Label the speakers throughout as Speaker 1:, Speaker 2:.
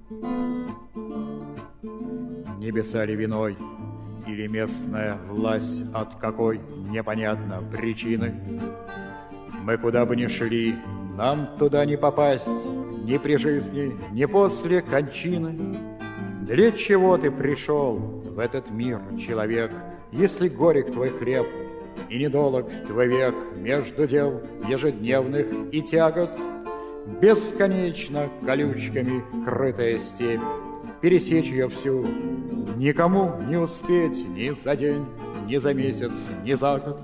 Speaker 1: Небеса ли виной, или местная власть от какой непонятно причины? Мы куда бы ни шли, нам туда не попасть, ни при жизни, ни после кончины. Для чего ты пришел в этот мир, человек, если горек твой хлеб и недолог твой век между дел ежедневных и тягот? Бесконечно колючками крытая степь, пересечь ее всю никому не успеть ни за день, ни за месяц, ни за год.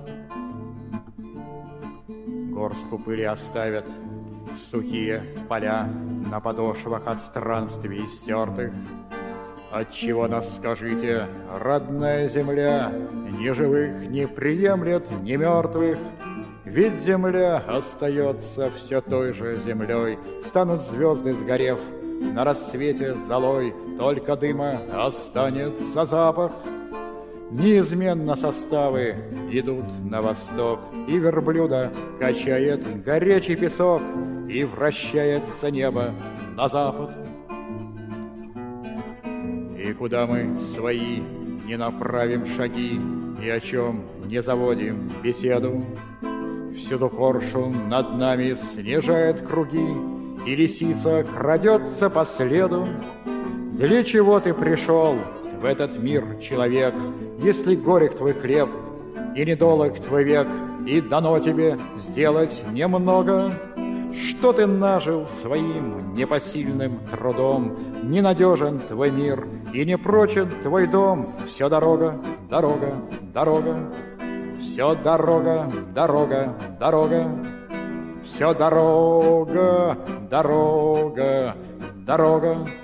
Speaker 1: Горстку пыли оставят сухие поля на подошвах от странствий стертых. Отчего нас, скажите, родная земля, ни живых не приемлет, ни мертвых? Ведь земля остается все той же землей, станут звезды, сгорев на рассвете золой, только дыма останется запах. Неизменно составы идут на восток, и верблюда качает горячий песок, и вращается небо на запад. И куда мы свои не направим шаги, ни о чем не заводим беседу, всюду коршун над нами снижает круги, и лисица крадется по следу. Для чего ты пришел в этот мир, человек, если горек твой хлеб и недолог твой век, и дано тебе сделать немного? Что ты нажил своим непосильным трудом? Ненадежен твой мир и не прочен твой дом. Все дорога, дорога, дорога, все дорога, дорога, дорога, все дорога, дорога, дорога.